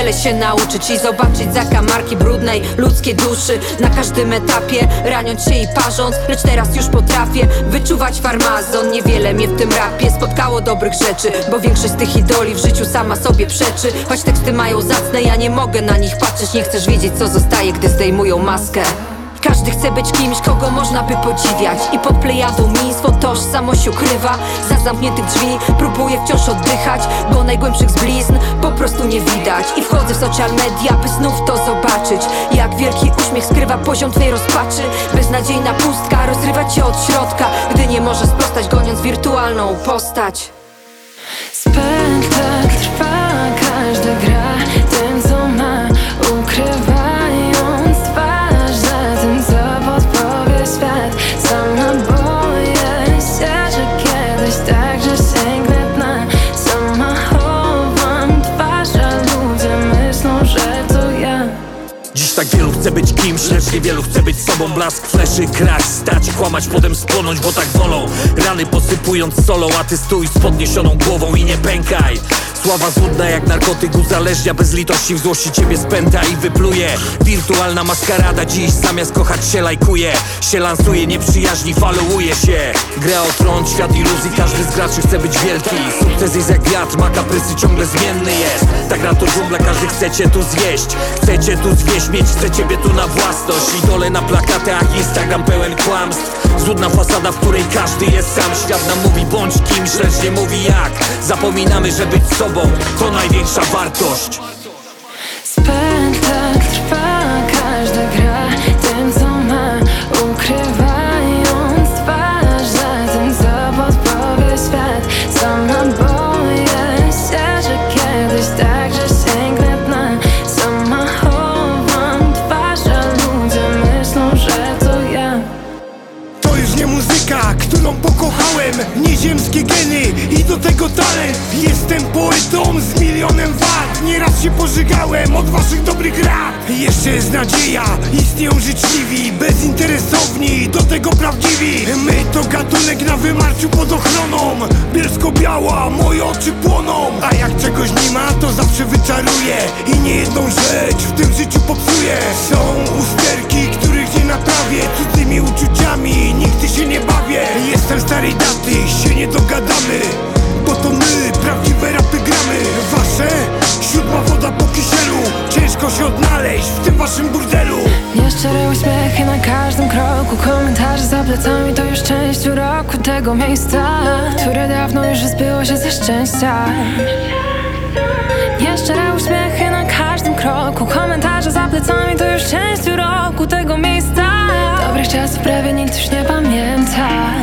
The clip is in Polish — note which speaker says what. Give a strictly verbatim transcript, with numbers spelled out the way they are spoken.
Speaker 1: wiele się nauczyć i zobaczyć zakamarki brudnej ludzkiej duszy. Na każdym etapie raniąc się i parząc, lecz teraz już potrafię wyczuwać farmazon. Niewiele mnie w tym rapie spotkało dobrych rzeczy, bo większość z tych idoli w życiu sama sobie przeczy. Choć teksty mają zacne, ja nie mogę na nich patrzeć. Nie chcesz wiedzieć, co zostaje, gdy zdejmują maskę. Każdy chce być kimś, kogo można by podziwiać, i pod plejadą mi swą tożsamość ukrywa. Za zamkniętych drzwi próbuję wciąż oddychać, bo najgłębszych zblizn po prostu nie widać. I wchodzę w social media, by znów to zobaczyć, jak wielki uśmiech skrywa poziom twej rozpaczy. Beznadziejna pustka rozrywa cię od środka, gdy nie możesz sprostać, goniąc wirtualną postać.
Speaker 2: Spektakl trwa, każdy gra tym, co ma, ukrywając twarz za tym, co podpowie świat. Sama boję się, że kiedyś także sięgnę dna. Sama chowam twarz, a ludzie myślą, że to ja.
Speaker 3: Dziś tak wielu chce być kimś, lecz niewielu chce być sobą. Blask fleszy, kraść, stać, kłamać, potem spłonąć, bo tak wolą. Rany posypując solą, a ty stój z podniesioną głową i nie pękaj. Sława złudna jak narkotyk uzależnia, bez litości w złości ciebie spęta i wypluje. Wirtualna maskarada dziś zamiast kochać się lajkuje, się lansuje, nieprzyjaźni, followuje się. Gra o tron, świat iluzji, każdy z graczy chce być wielki. Sukces jest jak wiatr, ma kaprysy, ciągle zmienny jest. Ta gra to dżungla, każdy chce cię tu zjeść. Chce cię tu zwieść, mieć chce ciebie tu na własność. Idole na plakatach, Instagram pełen kłamstw. Złudna fasada, w której każdy jest sam. Świat nam mówi bądź kimś, lecz nie mówi jak. Zapominamy, że być sobą to największa wartość.
Speaker 2: Spektakl trwa, każdy gra tym, co ma, ukrywając twarz za tym, co podpowie świat. Sama boję się, że kiedyś także sięgnę dna. Sama chowam twarz, a ludzie myślą, że to ja.
Speaker 4: To już nie muzyka, którą pokochałem, nieziemskie geny i do tego talent. Jestem poetą z milionem wad. Nieraz się pożygałem od waszych dobrych rad. Jeszcze jest nadzieja, istnieją życzliwi, bezinteresowni, do tego prawdziwi. My to gatunek na wymarciu pod ochroną. Bielsko-biała, moje oczy płoną. A jak czegoś nie ma, to zawsze wyczaruję i nie jedną rzecz w tym życiu popsuję. Są usterki, których nie naprawię, cudzymi uczuciami nigdy się nie bawię. Jestem starej daty, się nie dogadamy, bo to my prawdziwe rapy gramy. Wasze siódma woda po kisielu, ciężko się odnaleźć w tym waszym burdelu.
Speaker 2: Nieszczere uśmiechy na każdym kroku, komentarze za plecami to już część uroku tego miejsca, które dawno już zbyło się ze szczęścia. Nieszczere uśmiechy na każdym kroku, komentarze za plecami to już część uroku tego miejsca. Dobrych czasów prawie nikt już nie pamięta.